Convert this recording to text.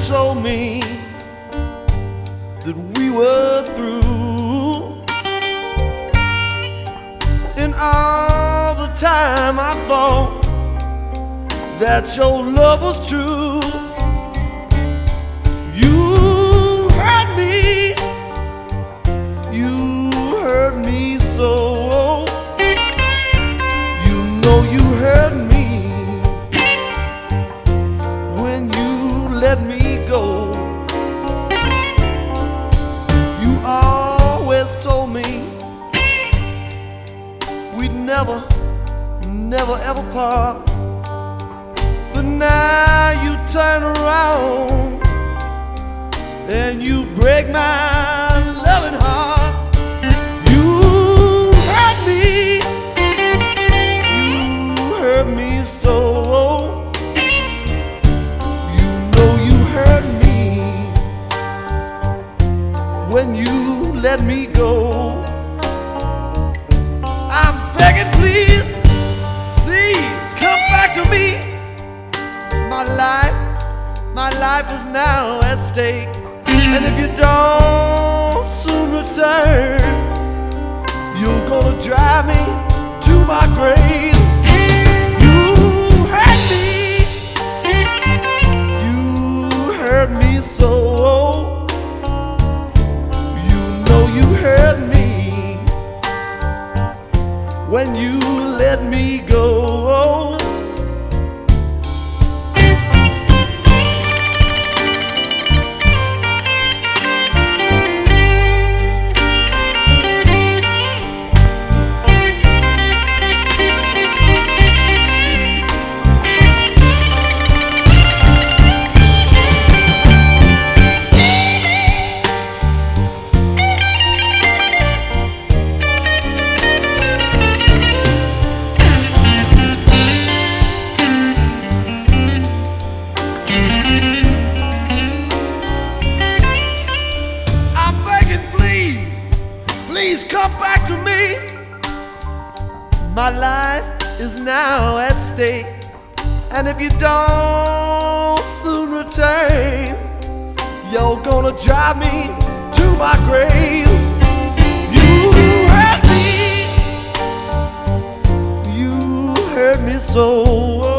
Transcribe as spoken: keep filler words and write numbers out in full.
told me that we were through. And all the time I thought that your love was true. You hurt me, you hurt me so. You know you hurt me when you let me go. You always told me we'd never, never ever part. But now you turn around and you break my loving heart. You hurt me, you hurt me so. You know you hurt me when you let me go. I'm begging, please, please come back to me. My life, my life is now at stake. And if you don't soon return, you're gonna drive me to my grave. You hurt me, you hurt me so. You know you hurt me when you let me go. Please come back to me. My life is now at stake. And if you don't soon return, you're gonna drive me to my grave. You hurt me, you hurt me so.